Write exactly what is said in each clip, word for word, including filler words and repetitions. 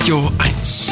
Radio eins.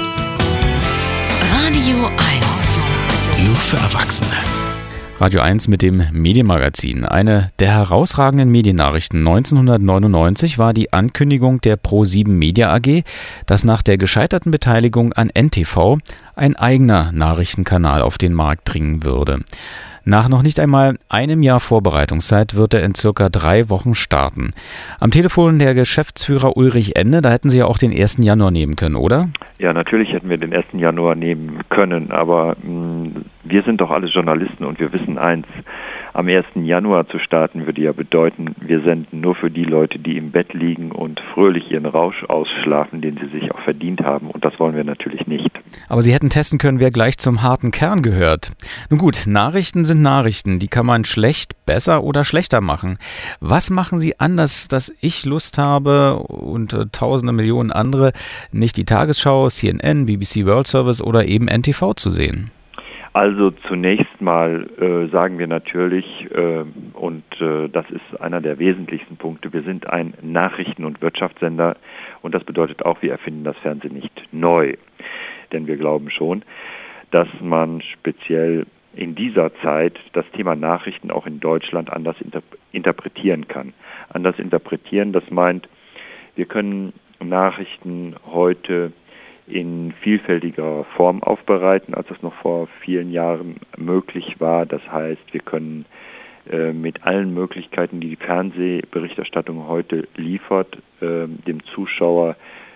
Radio eins. Nur für Erwachsene. Radio eins mit dem Medienmagazin. Eine der herausragenden Mediennachrichten neunzehnhundertneunundneunzig war die Ankündigung der Pro sieben Media A G, dass nach der gescheiterten Beteiligung an N T V ein eigener Nachrichtenkanal auf den Markt dringen würde. Nach noch nicht einmal einem Jahr Vorbereitungszeit wird er in circa drei Wochen starten. Am Telefon der Geschäftsführer Ulrich Ende, da hätten Sie ja auch den ersten Januar nehmen können, oder? Ja, natürlich hätten wir den ersten Januar nehmen können, aber mh, wir sind doch alle Journalisten und wir wissen eins, am ersten Januar zu starten würde ja bedeuten, wir senden nur für die Leute, die im Bett liegen und fröhlich ihren Rausch ausschlafen, den sie sich auch verdient haben, und das wollen wir natürlich nicht. Aber Sie hätten testen können, wer gleich zum harten Kern gehört. Nun gut, Nachrichten sind Nachrichten, die kann man schlecht, besser oder schlechter machen. Was machen Sie anders, dass ich Lust habe und äh, tausende Millionen andere, nicht die Tagesschau, C N N, B B C World Service oder eben N T V zu sehen? Also zunächst mal äh, sagen wir natürlich, äh, und äh, das ist einer der wesentlichsten Punkte, wir sind ein Nachrichten- und Wirtschaftssender, und das bedeutet auch, wir erfinden das Fernsehen nicht neu. Denn wir glauben schon, dass man speziell in dieser Zeit das Thema Nachrichten auch in Deutschland anders inter- interpretieren kann. Anders interpretieren, das meint, wir können Nachrichten heute in vielfältiger Form aufbereiten, als das noch vor vielen Jahren möglich war. Das heißt, wir können äh, mit allen Möglichkeiten, die die Fernsehberichterstattung heute liefert, äh, dem Zuschauer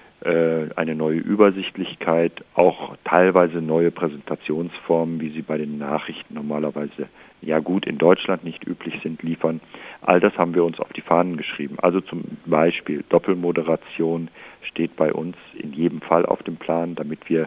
äh, eine neue Übersichtlichkeit, auch teilweise neue Präsentationsformen, wie sie bei den Nachrichten normalerweise ja gut in Deutschland nicht üblich sind, liefern. All das haben wir uns auf die Fahnen geschrieben. Also zum Beispiel Doppelmoderation steht bei uns in jedem Fall auf dem Plan, damit wir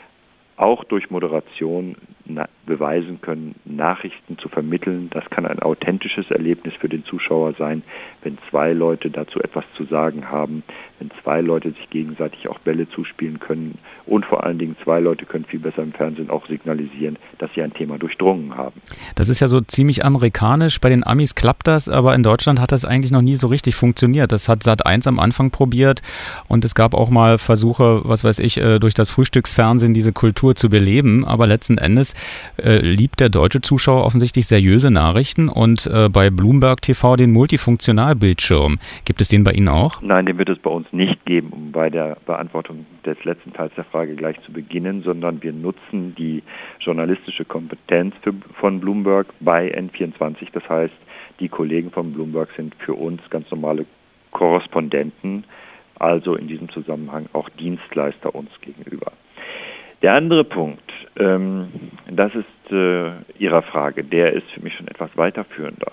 auch durch Moderation na- beweisen können, Nachrichten zu vermitteln. Das kann ein authentisches Erlebnis für den Zuschauer sein, wenn zwei Leute dazu etwas zu sagen haben, wenn zwei Leute sich gegenseitig auch Bälle zuspielen können, und vor allen Dingen zwei Leute können viel besser im Fernsehen auch signalisieren, dass sie ein Thema durchdrungen haben. Das ist ja so ziemlich amerikanisch. Bei den Amis klappt das, aber in Deutschland hat das eigentlich noch nie so richtig funktioniert. Das hat Sat eins am Anfang probiert, und es gab auch mal Versuche, was weiß ich, durch das Frühstücksfernsehen diese Kultur zu beleben, aber letzten Endes äh, liebt der deutsche Zuschauer offensichtlich seriöse Nachrichten und äh, bei Bloomberg T V den Multifunktionalbildschirm. Gibt es den bei Ihnen auch? Nein, den wird es bei uns nicht geben, um bei der Beantwortung des letzten Teils der Frage gleich zu beginnen, sondern wir nutzen die journalistische Kompetenz für, von Bloomberg bei N vierundzwanzig. Das heißt, die Kollegen von Bloomberg sind für uns ganz normale Korrespondenten, also in diesem Zusammenhang auch Dienstleister uns gegenüber. Der andere Punkt, ähm, das ist äh, Ihrer Frage, der ist für mich schon etwas weiterführender.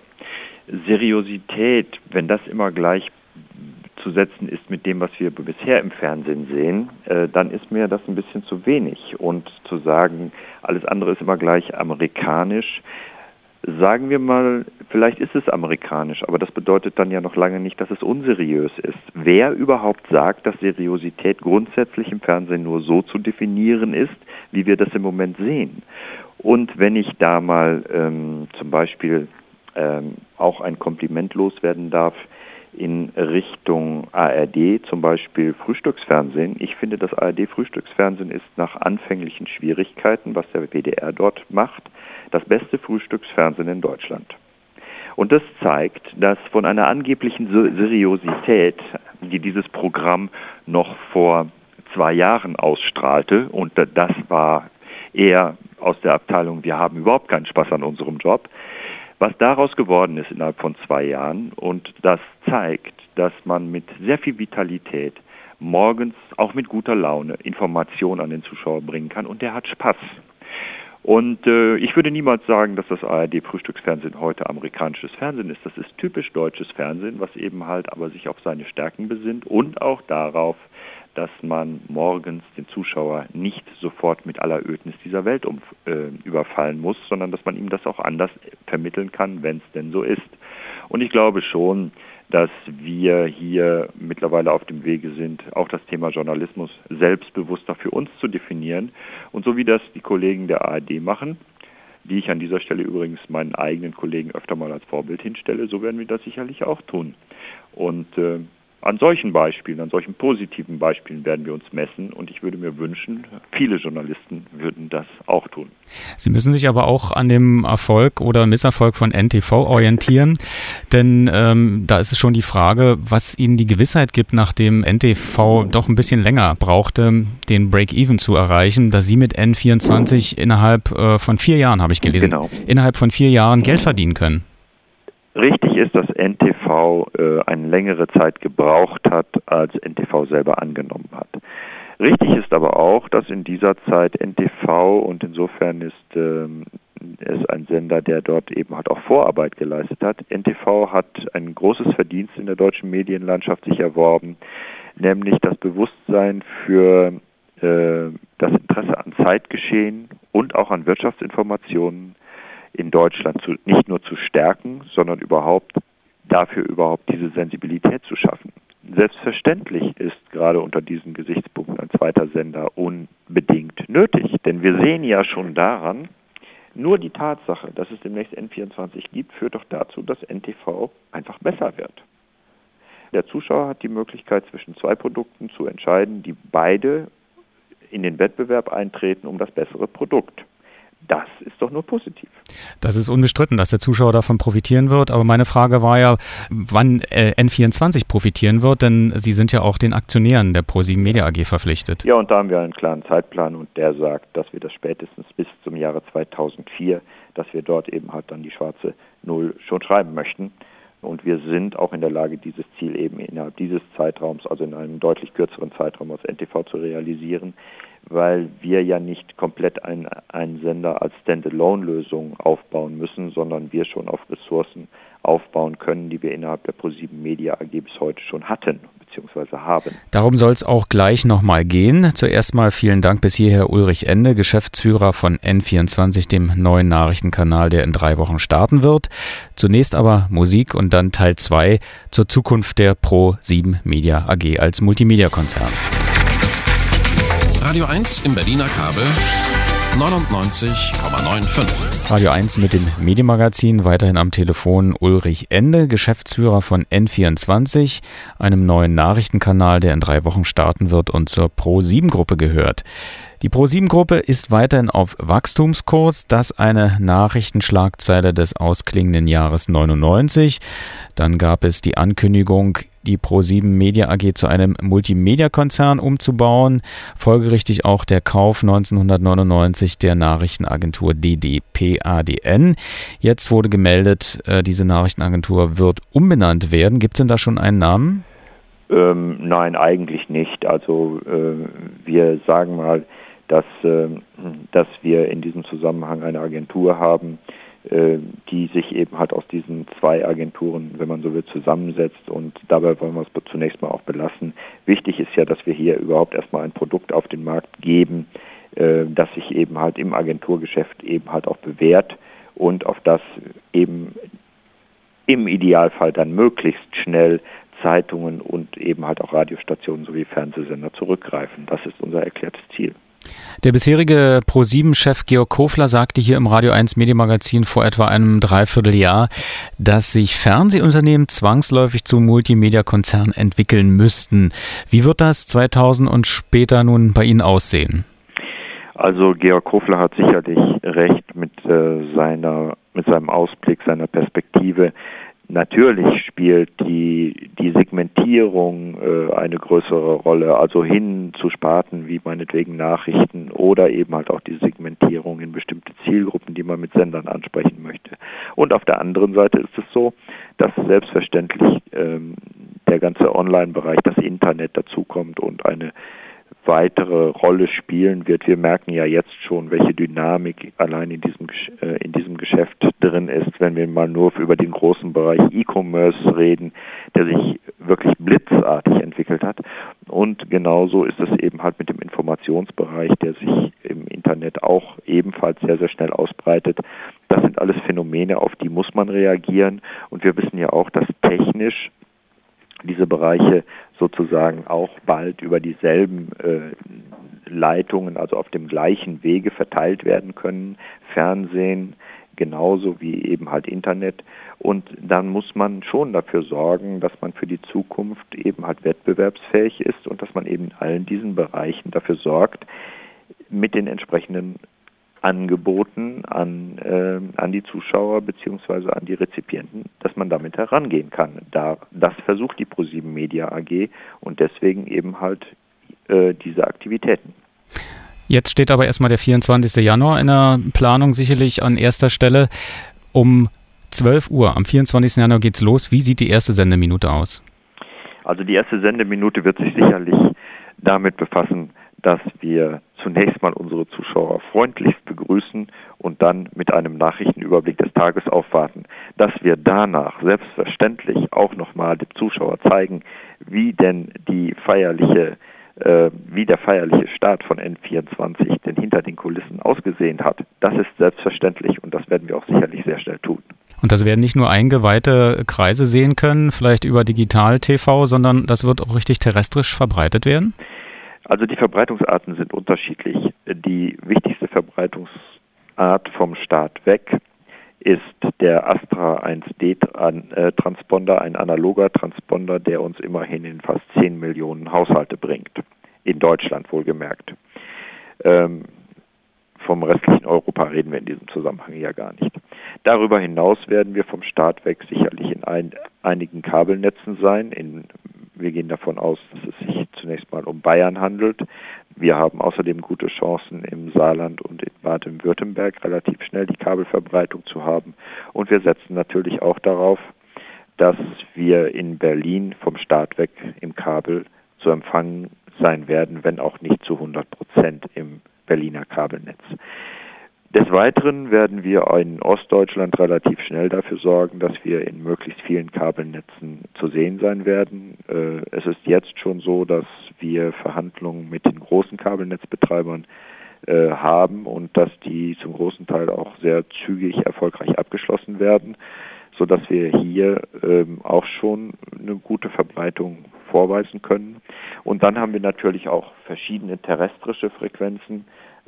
Seriosität, wenn das immer gleich zu setzen ist mit dem, was wir bisher im Fernsehen sehen, äh, dann ist mir das ein bisschen zu wenig. Und zu sagen, alles andere ist immer gleich amerikanisch, sagen wir mal, vielleicht ist es amerikanisch, aber das bedeutet dann ja noch lange nicht, dass es unseriös ist. Wer überhaupt sagt, dass Seriosität grundsätzlich im Fernsehen nur so zu definieren ist, wie wir das im Moment sehen? Und wenn ich da mal ähm, zum Beispiel ähm, auch ein Kompliment loswerden darf in Richtung A R D, zum Beispiel Frühstücksfernsehen. Ich finde, das A R D-Frühstücksfernsehen ist nach anfänglichen Schwierigkeiten, was der W D R dort macht, das beste Frühstücksfernsehen in Deutschland. Und das zeigt, dass von einer angeblichen Seriosität, die dieses Programm noch vor zwei Jahren ausstrahlte, und das war eher aus der Abteilung, wir haben überhaupt keinen Spaß an unserem Job, was daraus geworden ist innerhalb von zwei Jahren, und das zeigt, dass man mit sehr viel Vitalität morgens auch mit guter Laune Informationen an den Zuschauer bringen kann, und der hat Spaß. Und äh, ich würde niemals sagen, dass das A R D-Frühstücksfernsehen heute amerikanisches Fernsehen ist. Das ist typisch deutsches Fernsehen, was eben halt aber sich auf seine Stärken besinnt und auch darauf, dass man morgens den Zuschauer nicht sofort mit aller Ödnis dieser Welt um, äh, überfallen muss, sondern dass man ihm das auch anders vermitteln kann, wenn es denn so ist. Und ich glaube schon, dass wir hier mittlerweile auf dem Wege sind, auch das Thema Journalismus selbstbewusster für uns zu definieren. Und so wie das die Kollegen der A R D machen, die ich an dieser Stelle übrigens meinen eigenen Kollegen öfter mal als Vorbild hinstelle, so werden wir das sicherlich auch tun. Und äh, an solchen Beispielen, an solchen positiven Beispielen werden wir uns messen und ich würde mir wünschen, viele Journalisten würden das auch tun. Sie müssen sich aber auch an dem Erfolg oder Misserfolg von N T V orientieren, denn ähm, da ist es schon die Frage, was Ihnen die Gewissheit gibt, nachdem N T V doch ein bisschen länger brauchte, den Break-Even zu erreichen, dass Sie mit N vierundzwanzig innerhalb äh, von vier Jahren, habe ich gelesen, genau. innerhalb von vier Jahren Geld verdienen können. Richtig ist, dass N T V äh, eine längere Zeit gebraucht hat, als N T V selber angenommen hat. Richtig ist aber auch, dass in dieser Zeit N T V, und insofern ist ähm, es ein Sender, der dort eben halt auch Vorarbeit geleistet hat, N T V hat ein großes Verdienst in der deutschen Medienlandschaft sich erworben, nämlich das Bewusstsein für äh, das Interesse an Zeitgeschehen und auch an Wirtschaftsinformationen in Deutschland zu, nicht nur zu stärken, sondern überhaupt dafür überhaupt diese Sensibilität zu schaffen. Selbstverständlich ist gerade unter diesen Gesichtspunkten ein zweiter Sender unbedingt nötig, denn wir sehen ja schon daran, nur die Tatsache, dass es demnächst N vierundzwanzig gibt, führt doch dazu, dass N T V einfach besser wird. Der Zuschauer hat die Möglichkeit, zwischen zwei Produkten zu entscheiden, die beide in den Wettbewerb eintreten um das bessere Produkt. Das ist doch nur positiv. Das ist unbestritten, dass der Zuschauer davon profitieren wird. Aber meine Frage war ja, wann äh, N vierundzwanzig profitieren wird, denn Sie sind ja auch den Aktionären der ProSieben Media A G verpflichtet. Ja, und da haben wir einen klaren Zeitplan und der sagt, dass wir das spätestens bis zum Jahre zweitausendvier, dass wir dort eben halt dann die schwarze Null schon schreiben möchten. Und wir sind auch in der Lage, dieses Ziel eben innerhalb dieses Zeitraums, also in einem deutlich kürzeren Zeitraum als N T V zu realisieren, weil wir ja nicht komplett einen, einen Sender als Standalone-Lösung aufbauen müssen, sondern wir schon auf Ressourcen aufbauen können, die wir innerhalb der ProSieben Media A G bis heute schon hatten bzw. haben. Darum soll es auch gleich nochmal gehen. Zuerst mal vielen Dank bis hierher Ulrich Ende, Geschäftsführer von N vierundzwanzig, dem neuen Nachrichtenkanal, der in drei Wochen starten wird. Zunächst aber Musik und dann Teil zwei zur Zukunft der ProSieben Media A G als Multimedia-Konzern. Radio eins im Berliner Kabel neunundneunzig Komma fünfundneunzig. Radio eins mit dem Medienmagazin, weiterhin am Telefon Ulrich Ende, Geschäftsführer von N vierundzwanzig, einem neuen Nachrichtenkanal, der in drei Wochen starten wird und zur ProSieben-Gruppe gehört. Die ProSieben-Gruppe ist weiterhin auf Wachstumskurs, das eine Nachrichtenschlagzeile des ausklingenden Jahres neunundneunzig. Dann gab es die Ankündigung, die ProSieben Media A G zu einem Multimedia-Konzern umzubauen. Folgerichtig auch der Kauf neunzehnhundertneunundneunzig der Nachrichtenagentur D D P A D N. Jetzt wurde gemeldet, diese Nachrichtenagentur wird umbenannt werden. Gibt es denn da schon einen Namen? Ähm, nein, eigentlich nicht. Also äh, wir sagen mal, dass, äh, dass wir in diesem Zusammenhang eine Agentur haben, äh, die sich eben halt aus diesen zwei Agenturen, wenn man so will, zusammensetzt, und dabei wollen wir es zunächst mal auch belassen. Wichtig ist ja, dass wir hier überhaupt erstmal ein Produkt auf den Markt geben, äh, das sich eben halt im Agenturgeschäft eben halt auch bewährt und auf das eben im Idealfall dann möglichst schnell Zeitungen und eben halt auch Radiostationen sowie Fernsehsender zurückgreifen. Das ist unser erklärtes Ziel. Der bisherige ProSieben-Chef Georg Kofler sagte hier im Radio eins Medienmagazin vor etwa einem Dreivierteljahr, dass sich Fernsehunternehmen zwangsläufig zu Multimedia-Konzernen entwickeln müssten. Wie wird das zweitausend und später nun bei Ihnen aussehen? Also Georg Kofler hat sicherlich recht mit äh, seiner, mit seinem Ausblick, seiner Perspektive. Natürlich spielt die, die Segmentierung äh, eine größere Rolle, also hin zu Sparten wie meinetwegen Nachrichten oder eben halt auch die Segmentierung in bestimmte Zielgruppen, die man mit Sendern ansprechen möchte. Und auf der anderen Seite ist es so, dass selbstverständlich ähm, der ganze Online-Bereich, das Internet dazukommt und eine weitere Rolle spielen wird. Wir merken ja jetzt schon, welche Dynamik allein in diesem, äh, in diesem Geschäft drin ist, wenn wir mal nur über den großen Bereich E-Commerce reden, der sich wirklich blitzartig entwickelt hat. Und genauso ist es eben halt mit dem Informationsbereich, der sich im Internet auch ebenfalls sehr, sehr schnell ausbreitet. Das sind alles Phänomene, auf die muss man reagieren. Und wir wissen ja auch, dass technisch diese Bereiche sozusagen auch bald über dieselben äh, Leitungen, also auf dem gleichen Wege verteilt werden können. Fernsehen genauso wie eben halt Internet. Und dann muss man schon dafür sorgen, dass man für die Zukunft eben halt wettbewerbsfähig ist und dass man eben in allen diesen Bereichen dafür sorgt, mit den entsprechenden Angeboten an, äh, an die Zuschauer bzw. an die Rezipienten, dass man damit herangehen kann. Da, das versucht die ProSieben Media A G und deswegen eben halt äh, diese Aktivitäten. Jetzt steht aber erstmal der vierundzwanzigster Januar in der Planung sicherlich an erster Stelle. Um zwölf Uhr am vierundzwanzigsten Januar geht's los. Wie sieht die erste Sendeminute aus? Also die erste Sendeminute wird sich sicherlich damit befassen, dass wir zunächst mal unsere Zuschauer freundlichst begrüßen und dann mit einem Nachrichtenüberblick des Tages aufwarten, dass wir danach selbstverständlich auch nochmal dem Zuschauer zeigen, wie denn die feierliche, äh, wie der feierliche Start von N vierundzwanzig denn hinter den Kulissen ausgesehen hat. Das ist selbstverständlich und das werden wir auch sicherlich sehr schnell tun. Und das werden nicht nur eingeweihte Kreise sehen können, vielleicht über Digital-T V, sondern das wird auch richtig terrestrisch verbreitet werden? Also die Verbreitungsarten sind unterschiedlich. Die wichtigste Verbreitungsart vom Start weg ist der Astra eins D Transponder, ein analoger Transponder, der uns immerhin in fast zehn Millionen Haushalte bringt. In Deutschland wohlgemerkt. Ähm, vom restlichen Europa reden wir in diesem Zusammenhang ja gar nicht. Darüber hinaus werden wir vom Start weg sicherlich in ein, einigen Kabelnetzen sein. In, wir gehen davon aus, dass es sich zunächst mal um Bayern handelt. Wir haben außerdem gute Chancen im Saarland und in Baden-Württemberg relativ schnell die Kabelverbreitung zu haben. Und wir setzen natürlich auch darauf, dass wir in Berlin vom Start weg im Kabel zu empfangen sein werden, wenn auch nicht zu hundert Prozent im Berliner Kabelnetz. Des Weiteren werden wir in Ostdeutschland relativ schnell dafür sorgen, dass wir in möglichst vielen Kabelnetzen zu sehen sein werden. Es ist jetzt schon so, dass wir Verhandlungen mit den großen Kabelnetzbetreibern haben und dass die zum großen Teil auch sehr zügig erfolgreich abgeschlossen werden, sodass wir hier auch schon eine gute Verbreitung vorweisen können. Und dann haben wir natürlich auch verschiedene terrestrische Frequenzen,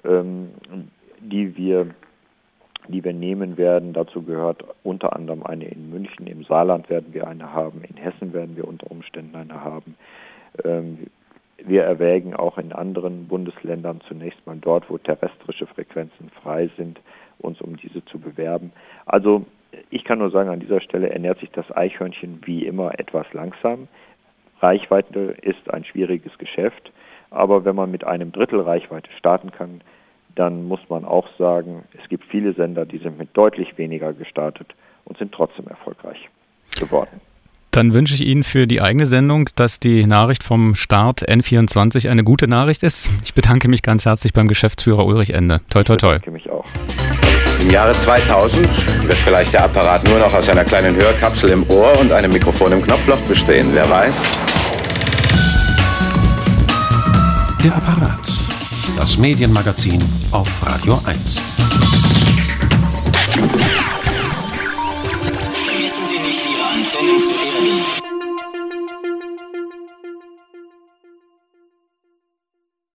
die wir, die wir nehmen werden. Dazu gehört unter anderem eine in München, im Saarland werden wir eine haben, in Hessen werden wir unter Umständen eine haben. Wir erwägen auch in anderen Bundesländern zunächst mal dort, wo terrestrische Frequenzen frei sind, uns um diese zu bewerben. Also ich kann nur sagen, an dieser Stelle ernährt sich das Eichhörnchen wie immer etwas langsam. Reichweite ist ein schwieriges Geschäft, aber wenn man mit einem Drittel Reichweite starten kann, dann muss man auch sagen, es gibt viele Sender, die sind mit deutlich weniger gestartet und sind trotzdem erfolgreich geworden. Dann wünsche ich Ihnen für die eigene Sendung, dass die Nachricht vom Start N vierundzwanzig eine gute Nachricht ist. Ich bedanke mich ganz herzlich beim Geschäftsführer Ulrich Ende. Toi, toi, toi. Ich bedanke mich auch. Im Jahre zweitausend wird vielleicht der Apparat nur noch aus einer kleinen Hörkapsel im Ohr und einem Mikrofon im Knopfloch bestehen. Wer weiß? Der Apparat. Das Medienmagazin auf Radio eins.